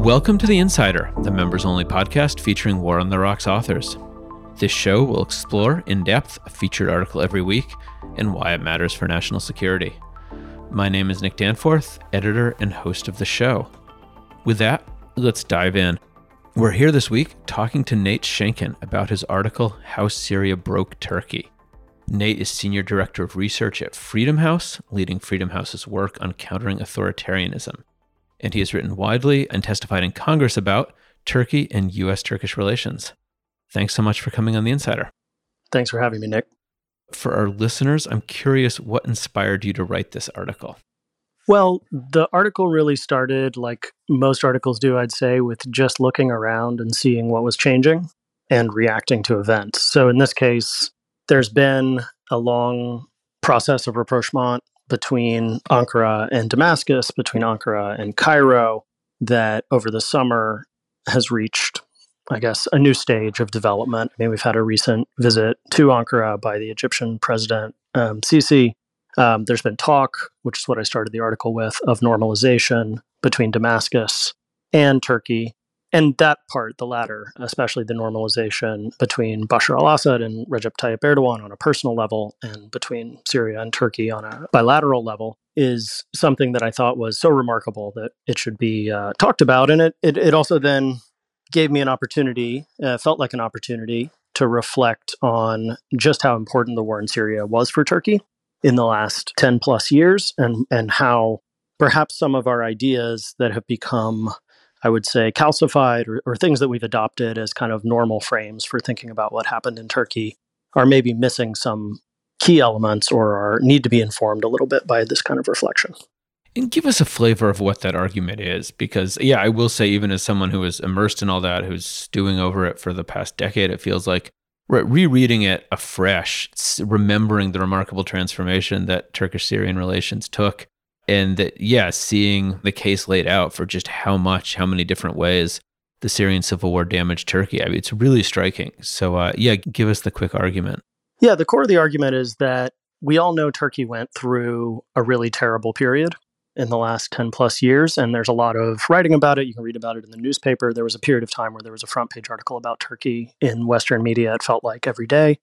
Welcome to The Insider, the members-only podcast featuring War on the Rocks authors. This show will explore, in depth, a featured article every week and why it matters for national security. My name is Nick Danforth, editor and host of the show. With that, let's dive in. We're here this week talking to Nate Shenkin about his article, How Syria Broke Turkey. Nate is Senior Director of Research at Freedom House, leading Freedom House's work on countering authoritarianism. And he has written widely and testified in Congress about Turkey and U.S.-Turkish relations. Thanks so much for coming on The Insider. Thanks for having me, Nick. For our listeners, I'm curious what inspired you to write this article? Well, the article really started, like most articles do, I'd say, with just looking around and seeing what was changing and reacting to events. So in this case, there's been a long process of rapprochement between Ankara and Damascus, between Ankara and Cairo, that over the summer has reached, I guess, a new stage of development. I mean, we've had a recent visit to Ankara by the Egyptian president, Sisi. There's been talk, which is what I started the article with, of normalization between Damascus and Turkey. And that part, the latter, especially the normalization between Bashar al-Assad and Recep Tayyip Erdogan on a personal level and between Syria and Turkey on a bilateral level, is something that I thought was so remarkable that it should be talked about. And it also then gave me an opportunity, felt like an opportunity to reflect on just how important the war in Syria was for Turkey in the last 10 plus years and how perhaps some of our ideas that have become, I would say, calcified or things that we've adopted as kind of normal frames for thinking about what happened in Turkey are maybe missing some key elements or need to be informed a little bit by this kind of reflection. And give us a flavor of what that argument is, because, yeah, I will say, even as someone who is immersed in all that, who's stewing over it for the past decade, it feels like rereading it afresh, remembering the remarkable transformation that Turkish-Syrian relations took, and that, yeah, seeing the case laid out for just how many different ways the Syrian civil war damaged Turkey. I mean, it's really striking. So, give us the quick argument. Yeah, the core of the argument is that we all know Turkey went through a really terrible period in the last 10 plus years, and there's a lot of writing about it. You can read about it in the newspaper. There was a period of time where there was a front page article about Turkey in Western media, it felt like every day,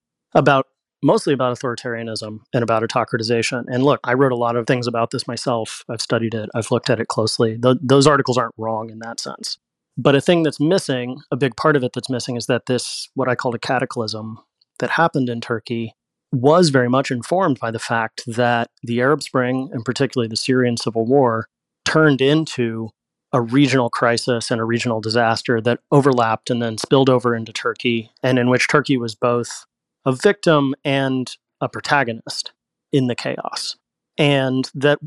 mostly about authoritarianism and about autocratization. And look, I wrote a lot of things about this myself. I've studied it. I've looked at it closely. Those articles aren't wrong in that sense. But a thing that's missing, a big part of it that's missing, is that this, what I call a cataclysm that happened in Turkey, was very much informed by the fact that the Arab Spring, and particularly the Syrian civil war, turned into a regional crisis and a regional disaster that overlapped and then spilled over into Turkey, and in which Turkey was both a victim and a protagonist in the chaos. And that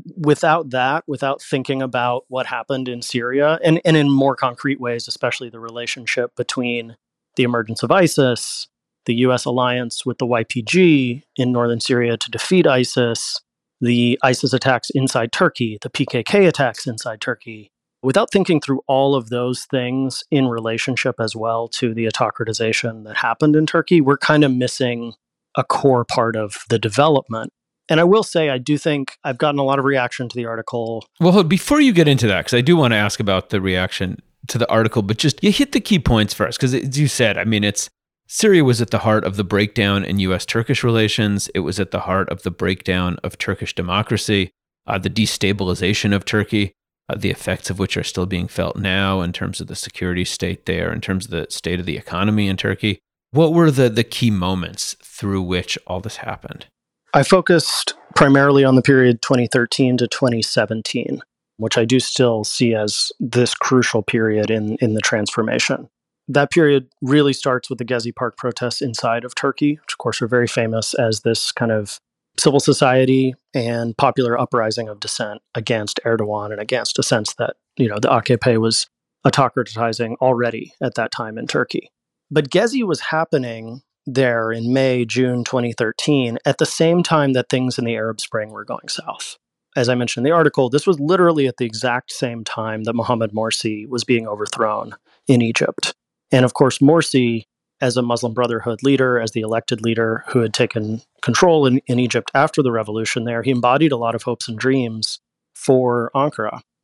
without thinking about what happened in Syria, and in more concrete ways, especially the relationship between the emergence of ISIS, the U.S. alliance with the YPG in northern Syria to defeat ISIS, the ISIS attacks inside Turkey, the PKK attacks inside Turkey, without thinking through all of those things in relationship as well to the autocratization that happened in Turkey, we're kind of missing a core part of the development. And I will say, I do think I've gotten a lot of reaction to the article. Well, before you get into that, because I do want to ask about the reaction to the article, but just you hit the key points first, because as you said, I mean, Syria was at the heart of the breakdown in U.S.-Turkish relations. It was at the heart of the breakdown of Turkish democracy, the destabilization of Turkey, the effects of which are still being felt now in terms of the security state there, in terms of the state of the economy in Turkey. What were the key moments through which all this happened? I focused primarily on the period 2013 to 2017, which I do still see as this crucial period in the transformation. That period really starts with the Gezi Park protests inside of Turkey, which of course are very famous as this kind of civil society and popular uprising of dissent against Erdogan and against a sense that, the AKP was autocratizing already at that time in Turkey. But Gezi was happening there in May, June 2013, at the same time that things in the Arab Spring were going south. As I mentioned in the article, this was literally at the exact same time that Mohamed Morsi was being overthrown in Egypt. And of course, Morsi, as a Muslim Brotherhood leader, as the elected leader who had taken control in Egypt after the revolution there, he embodied a lot of hopes and dreams for Ankara.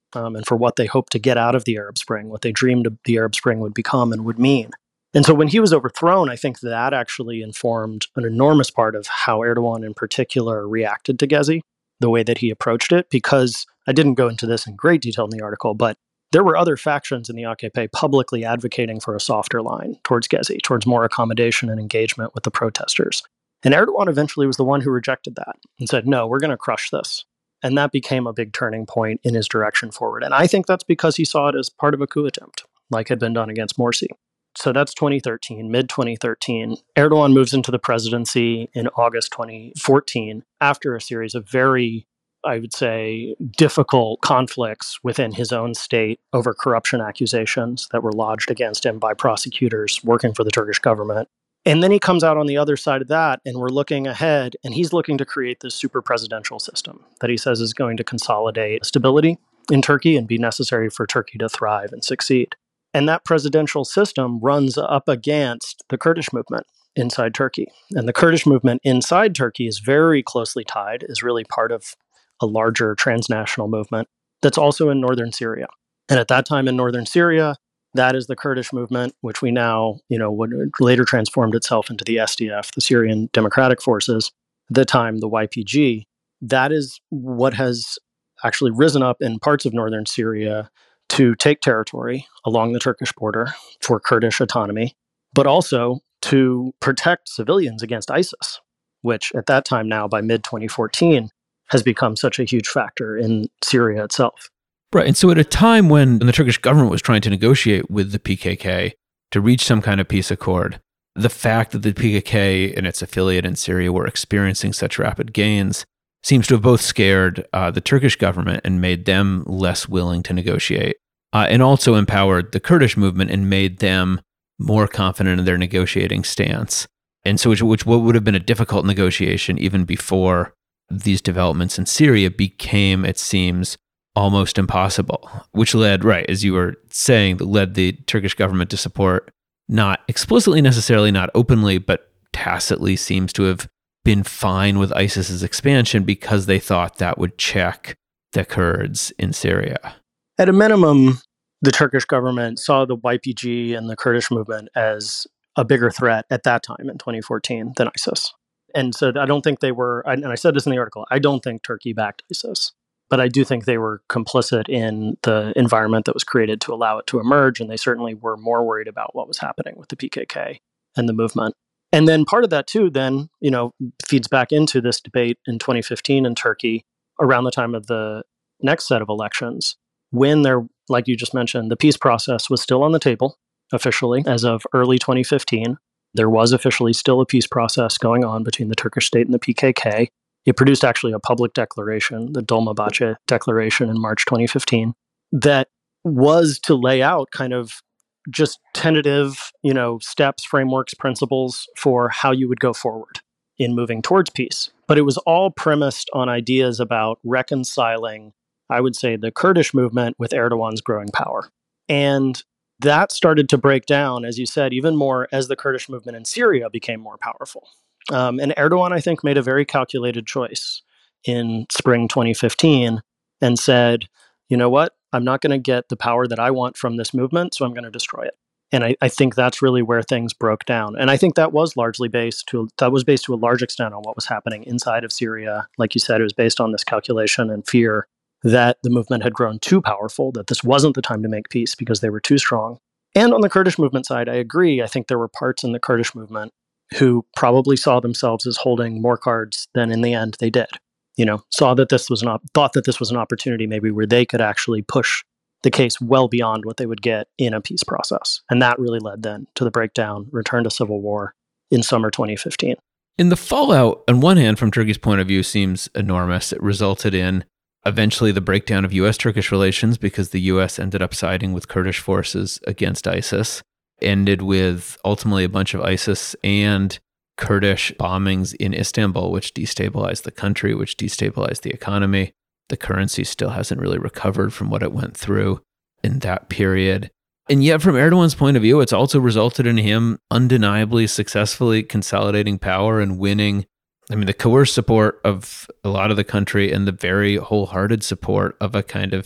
and for what they hoped to get out of the Arab Spring, what they dreamed the Arab Spring would become and would mean. And so when he was overthrown, I think that actually informed an enormous part of how Erdogan in particular reacted to Gezi, the way that he approached it, because I didn't go into this in great detail in the article, but there were other factions in the AKP publicly advocating for a softer line towards Gezi, towards more accommodation and engagement with the protesters. And Erdogan eventually was the one who rejected that and said, no, we're going to crush this. And that became a big turning point in his direction forward. And I think that's because he saw it as part of a coup attempt, like had been done against Morsi. So that's 2013, mid-2013. Erdogan moves into the presidency in August 2014 after a series of very, I would say, difficult conflicts within his own state over corruption accusations that were lodged against him by prosecutors working for the Turkish government. And then he comes out on the other side of that, and we're looking ahead, and he's looking to create this super presidential system that he says is going to consolidate stability in Turkey and be necessary for Turkey to thrive and succeed. And that presidential system runs up against the Kurdish movement inside Turkey. And the Kurdish movement inside Turkey is very closely tied, is really part of a larger transnational movement that's also in northern Syria. And at that time in northern Syria, that is the Kurdish movement, which we now, would later transformed itself into the SDF, the Syrian Democratic Forces, at the time the YPG. That is what has actually risen up in parts of northern Syria to take territory along the Turkish border for Kurdish autonomy, but also to protect civilians against ISIS, which at that time now, by mid-2014, has become such a huge factor in Syria itself. Right. And so at a time when the Turkish government was trying to negotiate with the PKK to reach some kind of peace accord, the fact that the PKK and its affiliate in Syria were experiencing such rapid gains seems to have both scared the Turkish government and made them less willing to negotiate, and also empowered the Kurdish movement and made them more confident in their negotiating stance. And so which what would have been a difficult negotiation even before these developments in Syria became, it seems, almost impossible, which led, right, as you were saying, led the Turkish government to support, not explicitly necessarily, not openly, but tacitly seems to have been fine with ISIS's expansion because they thought that would check the Kurds in Syria. At a minimum, the Turkish government saw the YPG and the Kurdish movement as a bigger threat at that time in 2014 than ISIS. And so I don't think they were, and I said this in the article, I don't think Turkey backed ISIS, but I do think they were complicit in the environment that was created to allow it to emerge. And they certainly were more worried about what was happening with the PKK and the movement. And then part of that too, then, feeds back into this debate in 2015 in Turkey around the time of the next set of elections, when there, like you just mentioned, the peace process was still on the table officially as of early 2015. There was officially still a peace process going on between the Turkish state and the PKK. It produced actually a public declaration, the Dolmabahce Declaration in March 2015, that was to lay out kind of just tentative, steps, frameworks, principles for how you would go forward in moving towards peace. But it was all premised on ideas about reconciling, I would say, the Kurdish movement with Erdogan's growing power. And that started to break down, as you said, even more as the Kurdish movement in Syria became more powerful. And Erdogan, I think, made a very calculated choice in spring 2015 and said, you know what? I'm not going to get the power that I want from this movement, so I'm going to destroy it. And I think that's really where things broke down. And I think that was based to a large extent on what was happening inside of Syria. Like you said, it was based on this calculation and fear that the movement had grown too powerful, that this wasn't the time to make peace because they were too strong. And on the Kurdish movement side, I agree. I think there were parts in the Kurdish movement who probably saw themselves as holding more cards than in the end they did. Thought that this was an opportunity maybe where they could actually push the case well beyond what they would get in a peace process. And that really led then to the breakdown, return to civil war in summer 2015. In the fallout, on one hand, from Turkey's point of view, seems enormous. It resulted in eventually the breakdown of U.S.-Turkish relations because the U.S. ended up siding with Kurdish forces against ISIS, ended with ultimately a bunch of ISIS and Kurdish bombings in Istanbul, which destabilized the country, which destabilized the economy. The currency still hasn't really recovered from what it went through in that period. And yet, from Erdogan's point of view, it's also resulted in him undeniably successfully consolidating power and winning. The coerced support of a lot of the country and the very wholehearted support of a kind of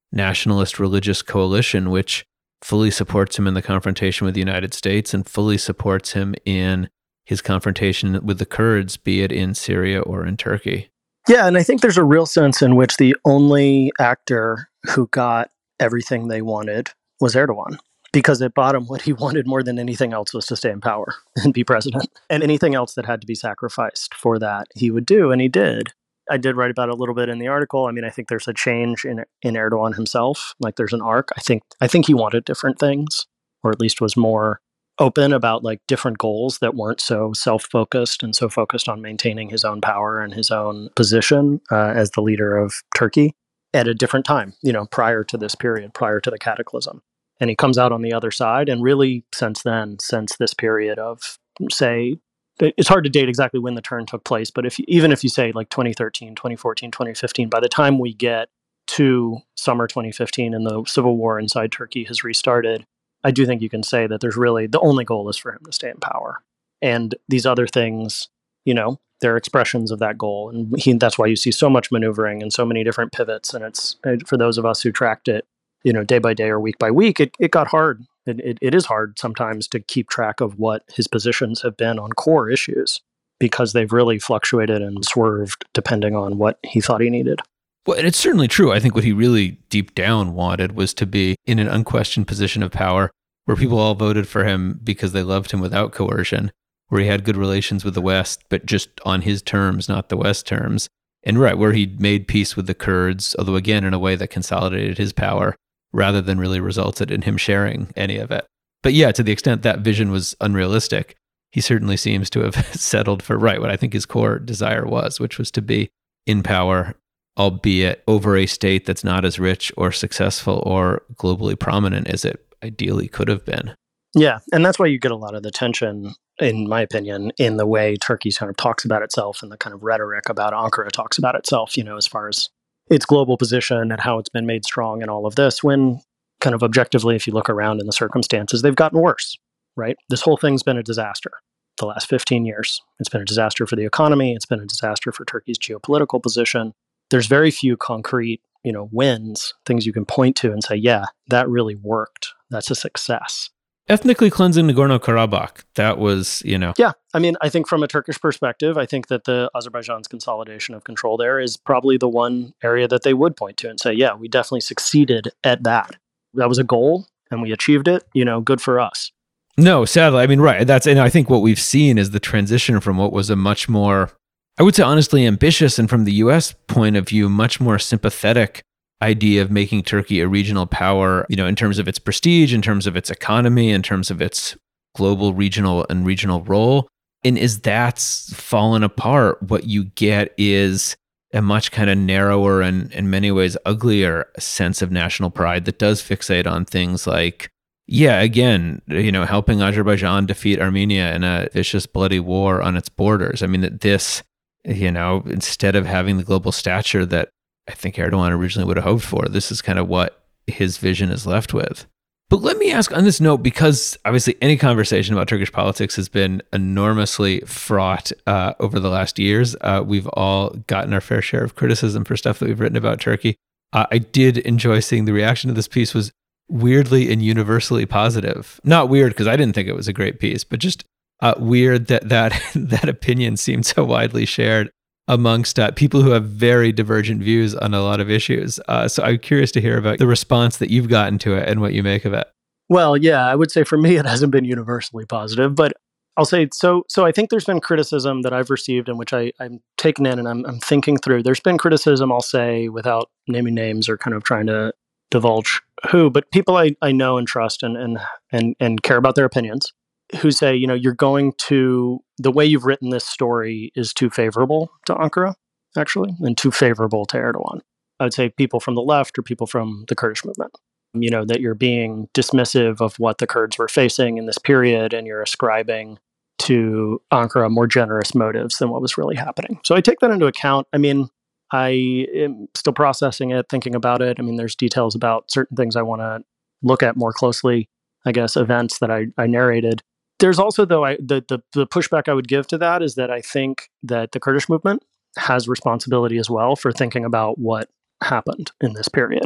nationalist religious coalition, which fully supports him in the confrontation with the United States and fully supports him in his confrontation with the Kurds, be it in Syria or in Turkey. Yeah, and I think there's a real sense in which the only actor who got everything they wanted was Erdogan, because at bottom, what he wanted more than anything else was to stay in power and be president. And anything else that had to be sacrificed for that, he would do, and he did. I did write about it a little bit in the article. I mean, I think there's a change in Erdogan himself. Like, there's an arc. I think he wanted different things, or at least was more open about like different goals that weren't so self-focused and so focused on maintaining his own power and his own position as the leader of Turkey at a different time, prior to this period, prior to the cataclysm. And he comes out on the other side. And really since this period of, say, it's hard to date exactly when the turn took place, but even if you say like 2013, 2014, 2015, by the time we get to summer 2015 and the civil war inside Turkey has restarted, I do think you can say that there's really, the only goal is for him to stay in power. And these other things, they're expressions of that goal. And that's why you see so much maneuvering and so many different pivots. And it's, for those of us who tracked it, day by day or week by week, it got hard. It is hard sometimes to keep track of what his positions have been on core issues, because they've really fluctuated and swerved depending on what he thought he needed. Well, and it's certainly true. I think what he really deep down wanted was to be in an unquestioned position of power where people all voted for him because they loved him without coercion, where he had good relations with the West, but just on his terms, not the West terms. And right, where he made peace with the Kurds, although again, in a way that consolidated his power rather than really resulted in him sharing any of it. But yeah, to the extent that vision was unrealistic, he certainly seems to have settled for what I think his core desire was, which was to be in power, albeit over a state that's not as rich or successful or globally prominent as it ideally could have been. Yeah, and that's why you get a lot of the tension, in my opinion, in the way Turkey kind of talks about itself and the kind of rhetoric about Ankara talks about itself, as far as its global position and how it's been made strong and all of this, when kind of objectively, if you look around in the circumstances, they've gotten worse, right? This whole thing's been a disaster the last 15 years. It's been a disaster for the economy. It's been a disaster for Turkey's geopolitical position. There's very few concrete, wins, things you can point to and say, yeah, that really worked. That's a success. Ethnically cleansing Nagorno-Karabakh, that was, Yeah, I mean, I think from a Turkish perspective, I think that Azerbaijan's consolidation of control there is probably the one area that they would point to and say, yeah, we definitely succeeded at that. That was a goal and we achieved it, good for us. No, sadly, I mean, right. And I think what we've seen is the transition from what was a much more, I would say honestly ambitious, and from the US point of view, much more sympathetic idea of making Turkey a regional power, in terms of its prestige, in terms of its economy, in terms of its global, regional role. And as that's fallen apart, what you get is a much kind of narrower and in many ways uglier sense of national pride that does fixate on things like, helping Azerbaijan defeat Armenia in a vicious, bloody war on its borders. I mean, that this, instead of having the global stature that I think Erdogan originally would have hoped for, this is kind of what his vision is left with. But let me ask on this note, because obviously any conversation about Turkish politics has been enormously fraught over the last years. We've all gotten our fair share of criticism for stuff that we've written about Turkey. I did enjoy seeing the reaction to this piece was weirdly and universally positive. Not weird because I didn't think it was a great piece, but just weird that opinion seemed so widely shared amongst people who have very divergent views on a lot of issues. So I'm curious to hear about the response that you've gotten to it and what you make of it. Well, yeah, I would say for me, it hasn't been universally positive, but I'll say, so I think there's been criticism that I've received and which I'm taking in and I'm thinking through. There's been criticism, I'll say, without naming names or kind of trying to divulge who, but people I know and trust and care about their opinions, who say, you're going to, the way you've written this story is too favorable to Ankara, actually, and too favorable to Erdogan. I would say people from the left or people from the Kurdish movement, that you're being dismissive of what the Kurds were facing in this period and you're ascribing to Ankara more generous motives than what was really happening. So I take that into account. I mean, I am still processing it, thinking about it. I mean, there's details about certain things I want to look at more closely, I guess, events that I narrated. There's also, though, the pushback I would give to that is that I think that the Kurdish movement has responsibility as well for thinking about what happened in this period.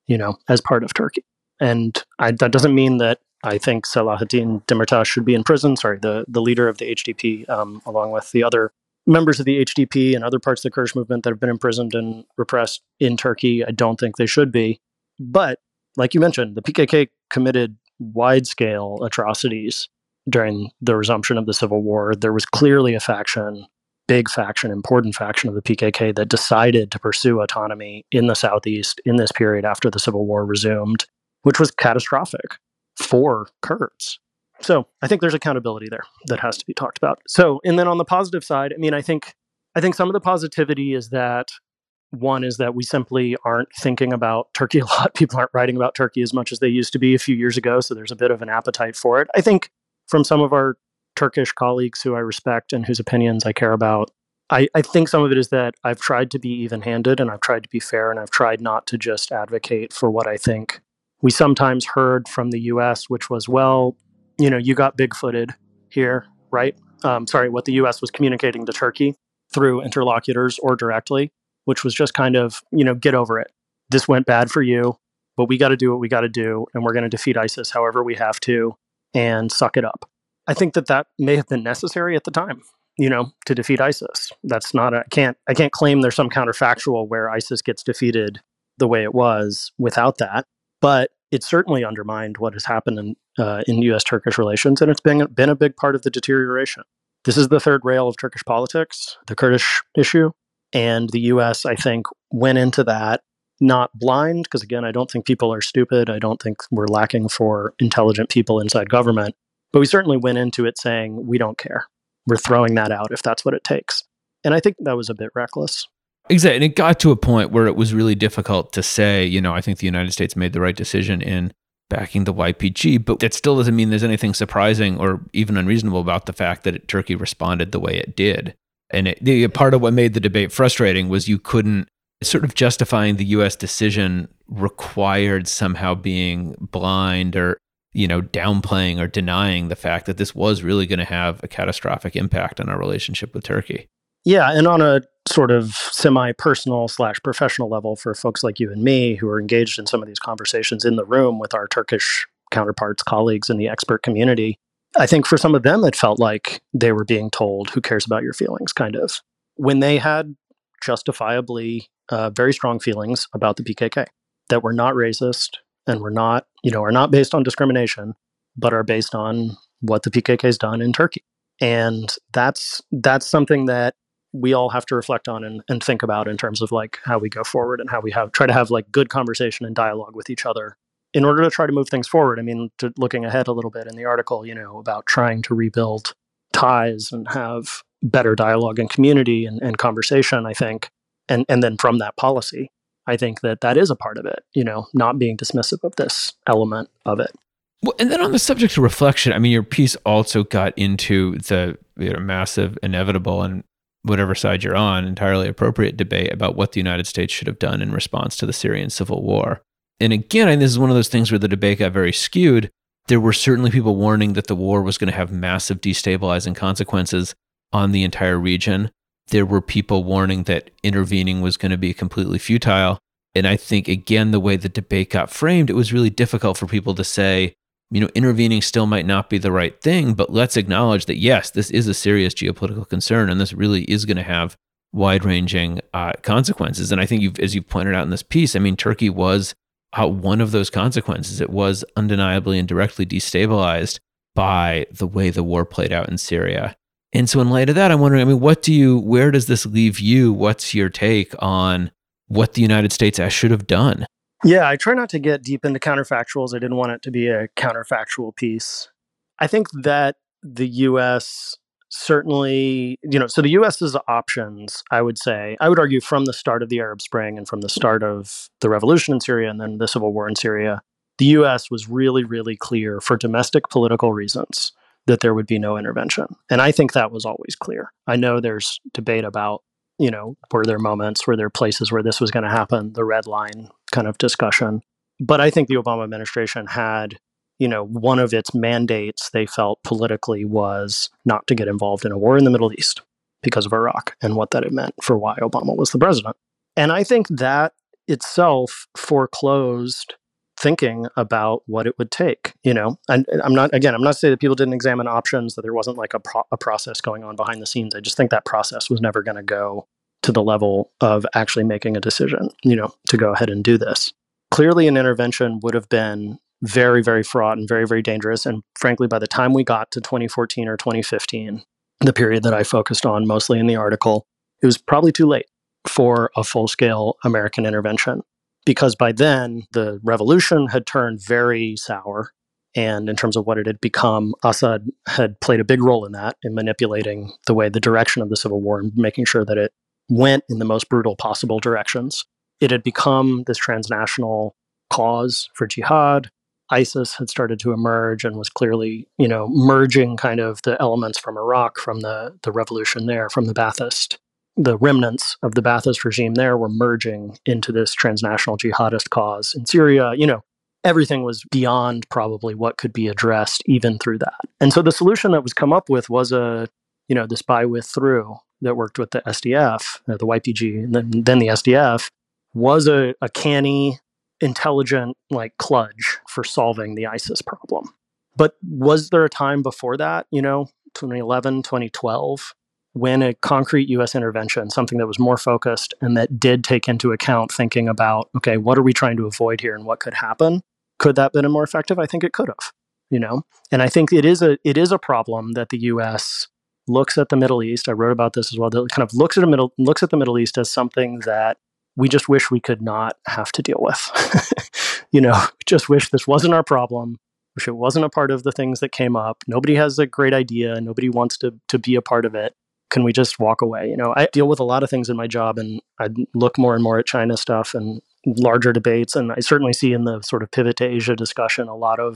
as part of Turkey. And that doesn't mean that I think Selahattin Demirtas should be in prison. Sorry, the leader of the HDP, along with the other members of the HDP and other parts of the Kurdish movement that have been imprisoned and repressed in Turkey. I don't think they should be. But like you mentioned, the PKK committed wide-scale atrocities during the resumption of the civil war. There was clearly a faction, big faction, important faction of the PKK that decided to pursue autonomy in the southeast in this period after the civil war resumed, which was catastrophic for Kurds. So I think there's accountability there that has to be talked about. So, and then on the positive side, I think some of the positivity is that one is that we simply aren't thinking about Turkey a lot. People aren't writing about Turkey as much as they used to be a few years ago. So there's a bit of an appetite for it. I think from some of our Turkish colleagues who I respect and whose opinions I care about, I think some of it is that I've tried to be even-handed and I've tried to be fair and I've tried not to just advocate for what I think we sometimes heard from the US, which was, well, you got big-footed here, right? What the US was communicating to Turkey through interlocutors or directly, which was just kind of, get over it. This went bad for you, but we got to do what we got to do, and we're going to defeat ISIS however we have to, and suck it up. I think that may have been necessary at the time, to defeat ISIS. That's not I can't claim there's some counterfactual where ISIS gets defeated the way it was without that, but it certainly undermined what has happened in U.S.-Turkish relations, and it's been a big part of the deterioration. This is the third rail of Turkish politics, the Kurdish issue, and the U.S., I think, went into that not blind, because again, I don't think people are stupid. I don't think we're lacking for intelligent people inside government, but we certainly went into it saying, we don't care. We're throwing that out if that's what it takes. And I think that was a bit reckless. Exactly. And it got to a point where it was really difficult to say, I think the United States made the right decision in backing the YPG, but that still doesn't mean there's anything surprising or even unreasonable about the fact that Turkey responded the way it did. And part of what made the debate frustrating was you couldn't sort of justifying the U.S. decision required somehow being blind or, downplaying or denying the fact that this was really going to have a catastrophic impact on our relationship with Turkey. Yeah, and on a sort of semi-personal / professional level for folks like you and me who are engaged in some of these conversations in the room with our Turkish counterparts, colleagues in the expert community, I think for some of them, it felt like they were being told, who cares about your feelings, kind of, when they had justifiably very strong feelings about the PKK that were not racist and were not, are not based on discrimination, but are based on what the PKK has done in Turkey. And that's something that we all have to reflect on and think about in terms of like how we go forward and how we try to have like good conversation and dialogue with each other in order to try to move things forward. Looking ahead a little bit in the article, about trying to rebuild ties and have better dialogue and community and conversation, I think. And then from that policy, I think that is a part of it, not being dismissive of this element of it. Well, and then on the subject of reflection, your piece also got into the massive, inevitable, and whatever side you're on, entirely appropriate debate about what the United States should have done in response to the Syrian civil war. And again, this is one of those things where the debate got very skewed. There were certainly people warning that the war was going to have massive destabilizing consequences on the entire region. There were people warning that intervening was going to be completely futile. And I think, again, the way the debate got framed, it was really difficult for people to say, intervening still might not be the right thing, but let's acknowledge that, yes, this is a serious geopolitical concern, and this really is going to have wide-ranging consequences. And I think, as you've pointed out in this piece, Turkey was one of those consequences. It was undeniably and directly destabilized by the way the war played out in Syria. And so in light of that, I'm wondering, where does this leave you? What's your take on what the United States should have done? Yeah, I try not to get deep into counterfactuals. I didn't want it to be a counterfactual piece. I think that the U.S. certainly, so the U.S.'s options, I would argue from the start of the Arab Spring and from the start of the revolution in Syria and then the civil war in Syria, the U.S. was really, really clear for domestic political reasons that there would be no intervention. And I think that was always clear. I know there's debate about, were there moments, were there places where this was going to happen, the red line kind of discussion. But I think the Obama administration had, one of its mandates they felt politically was not to get involved in a war in the Middle East because of Iraq and what that meant for why Obama was the president. And I think that itself foreclosed thinking about what it would take. And I'm not saying that people didn't examine options, that there wasn't like a process going on behind the scenes. I just think that process was never going to go to the level of actually making a decision, to go ahead and do this. Clearly, an intervention would have been very, very fraught and very, very dangerous. And frankly, by the time we got to 2014 or 2015, the period that I focused on mostly in the article, it was probably too late for a full-scale American intervention. Because by then, the revolution had turned very sour. And in terms of what it had become, Assad had played a big role in that, in manipulating the direction of the civil war and making sure that it went in the most brutal possible directions. It had become this transnational cause for jihad. ISIS had started to emerge and was clearly, merging kind of the elements from Iraq, from the revolution there, from the Ba'athist. The remnants of the Ba'athist regime there were merging into this transnational jihadist cause in Syria. Everything was beyond probably what could be addressed even through that. And so the solution that was come up with was this by with through that worked with the SDF, the YPG, and then the SDF, was a canny, intelligent kludge for solving the ISIS problem. But was there a time before that, 2011, 2012, when a concrete U.S. intervention, something that was more focused and that did take into account thinking about, okay, what are we trying to avoid here and what could happen? Could that have been more effective? I think it could have, And I think it is a problem that the U.S. looks at the Middle East. I wrote about this as well. That kind of looks at the Middle East as something that we just wish we could not have to deal with. Just wish this wasn't our problem. Wish it wasn't a part of the things that came up. Nobody has a great idea. Nobody wants to be a part of it. Can we just walk away? I deal with a lot of things in my job, and I look more and more at China stuff and larger debates. And I certainly see in the sort of pivot to Asia discussion,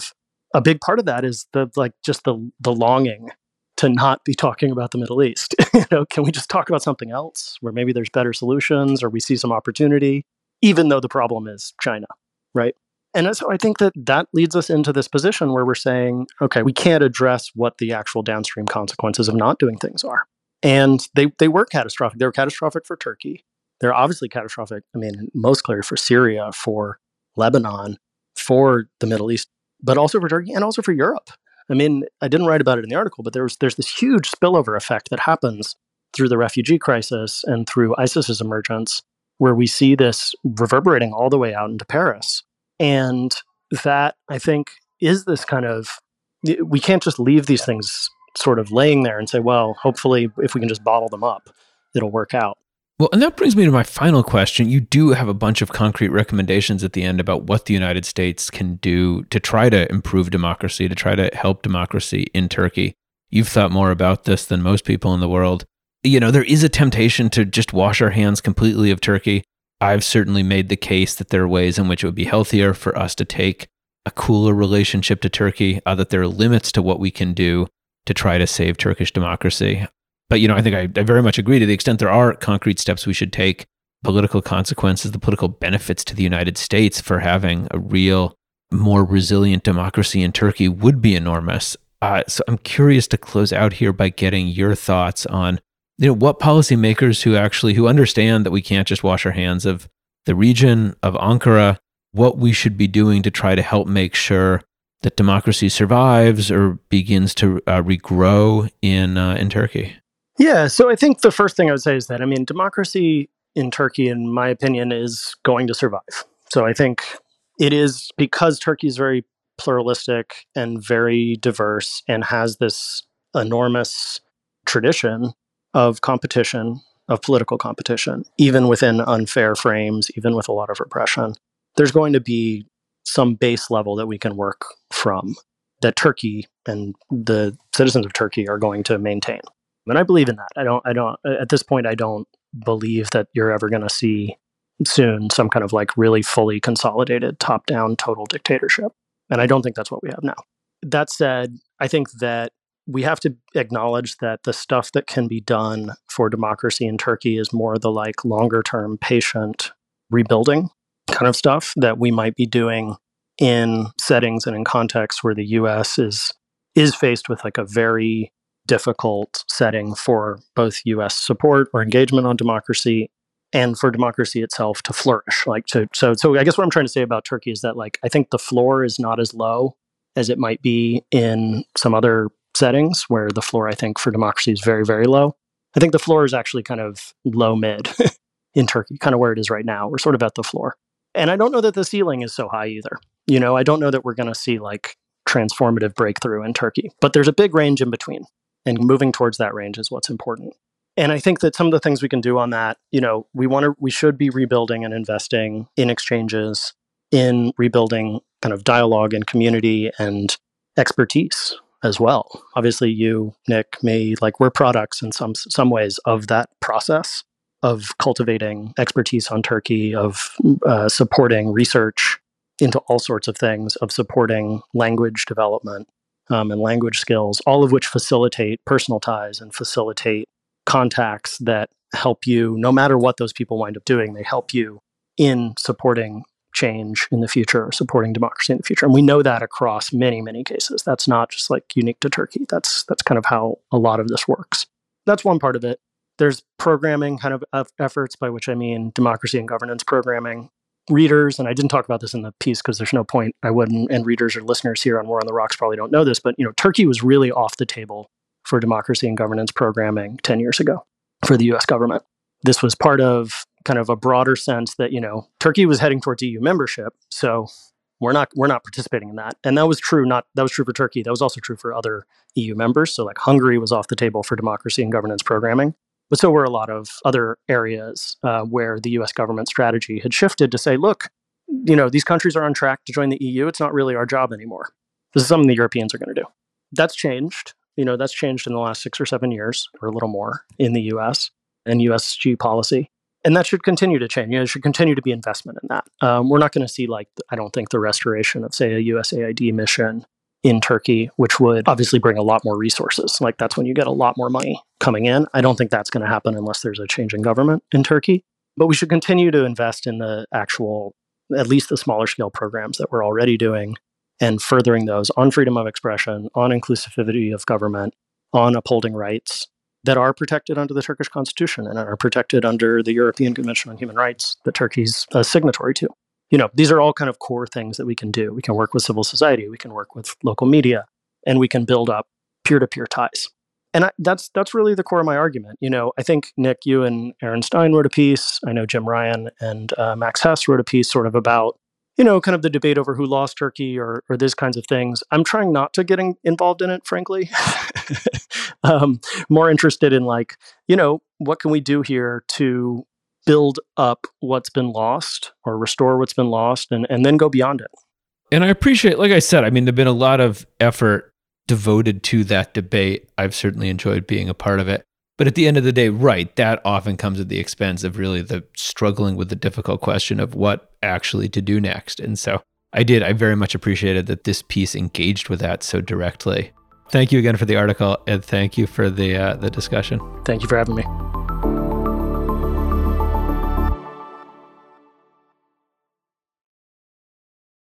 a big part of that is the longing to not be talking about the Middle East. Can we just talk about something else where maybe there's better solutions or we see some opportunity, even though the problem is China, right? And so I think that leads us into this position where we're saying, okay, we can't address what the actual downstream consequences of not doing things are. And they were catastrophic. They were catastrophic for Turkey. They're obviously catastrophic, most clearly for Syria, for Lebanon, for the Middle East, but also for Turkey and also for Europe. I didn't write about it in the article, but there's this huge spillover effect that happens through the refugee crisis and through ISIS's emergence, where we see this reverberating all the way out into Paris. And that, I think, is this kind of, we can't just leave these things sort of laying there and say, well, hopefully if we can just bottle them up, it'll work out. Well, and that brings me to my final question. You do have a bunch of concrete recommendations at the end about what the United States can do to try to improve democracy, to try to help democracy in Turkey. You've thought more about this than most people in the world. There is a temptation to just wash our hands completely of Turkey. I've certainly made the case that there are ways in which it would be healthier for us to take a cooler relationship to Turkey, that there are limits to what we can do to try to save Turkish democracy. But, I think I very much agree to the extent there are concrete steps we should take, political consequences, the political benefits to the United States for having a real, more resilient democracy in Turkey would be enormous. So I'm curious to close out here by getting your thoughts on, what policymakers who understand that we can't just wash our hands of the region, of Ankara, what we should be doing to try to help make sure that democracy survives or begins to regrow in Turkey. Yeah, so I think the first thing I would say is that, democracy in Turkey, in my opinion, is going to survive. So I think it is because Turkey is very pluralistic and very diverse and has this enormous tradition of competition, of political competition, even within unfair frames, even with a lot of repression. There's going to be some base level that we can work from that Turkey and the citizens of Turkey are going to maintain. And I believe in that. I don't at this point, I don't believe that you're ever going to see soon some kind of really fully consolidated top-down total dictatorship. And I don't think that's what we have now. That said, I think that we have to acknowledge that the stuff that can be done for democracy in Turkey is more the longer-term patient rebuilding kind of stuff that we might be doing in settings and in contexts where the U.S. is faced with a very difficult setting for both U.S. support or engagement on democracy and for democracy itself to flourish. So I guess what I'm trying to say about Turkey is that I think the floor is not as low as it might be in some other settings where the floor, I think, for democracy is very, very low. I think the floor is actually kind of low mid in Turkey, kind of where it is right now. We're sort of at the floor. And I don't know that the ceiling is so high either. I don't know that we're going to see transformative breakthrough in Turkey, but there's a big range in between, and moving towards that range is what's important. And I think that some of the things we can do on that, we should be rebuilding and investing in exchanges, in rebuilding kind of dialogue and community and expertise as well. Obviously, you, Nick, me, we're products in some ways of that process of cultivating expertise on Turkey, of supporting research into all sorts of things, of supporting language development and language skills, all of which facilitate personal ties and facilitate contacts that help you, no matter what those people wind up doing, they help you in supporting change in the future, supporting democracy in the future. And we know that across many, many cases. That's not just unique to Turkey. That's kind of how a lot of this works. That's one part of it. There's programming kind of efforts, by which I mean democracy and governance programming. Readers, and I didn't talk about this in the piece because there's no point I wouldn't, and readers or listeners here on War on the Rocks probably don't know this, but Turkey was really off the table for democracy and governance programming 10 years ago for the US government. This was part of kind of a broader sense that, Turkey was heading towards EU membership, so we're not participating in that. And that was true for Turkey. That was also true for other EU members. So Hungary was off the table for democracy and governance programming. But so were a lot of other areas where the US government strategy had shifted to say, look, these countries are on track to join the EU. It's not really our job anymore. This is something the Europeans are going to do. That's changed. That's changed in the last 6 or 7 years or a little more in the US and USG policy. And that should continue to change. There should continue to be investment in that. We're not going to see, I don't think, the restoration of, say, a USAID mission in Turkey, which would obviously bring a lot more resources. That's when you get a lot more money coming in. I don't think that's going to happen unless there's a change in government in Turkey. But we should continue to invest in the actual, at least the smaller scale programs that we're already doing, and furthering those on freedom of expression, on inclusivity of government, on upholding rights that are protected under the Turkish constitution and are protected under the European Convention on Human Rights that Turkey's a signatory to. These are all kind of core things that we can do. We can work with civil society, we can work with local media, and we can build up peer-to-peer ties. And that's really the core of my argument. I think, Nick, you and Aaron Stein wrote a piece. I know Jim Ryan and Max Hess wrote a piece sort of about, kind of the debate over who lost Turkey or these kinds of things. I'm trying not to get involved in it, frankly. More interested in what can we do here to build up what's been lost or restore what's been lost and then go beyond it. And I appreciate, like I said, there've been a lot of effort devoted to that debate. I've certainly enjoyed being a part of it. But at the end of the day, right, that often comes at the expense of really the struggling with the difficult question of what actually to do next. And so I very much appreciated that this piece engaged with that so directly. Thank you again for the article, and thank you for the discussion. Thank you for having me.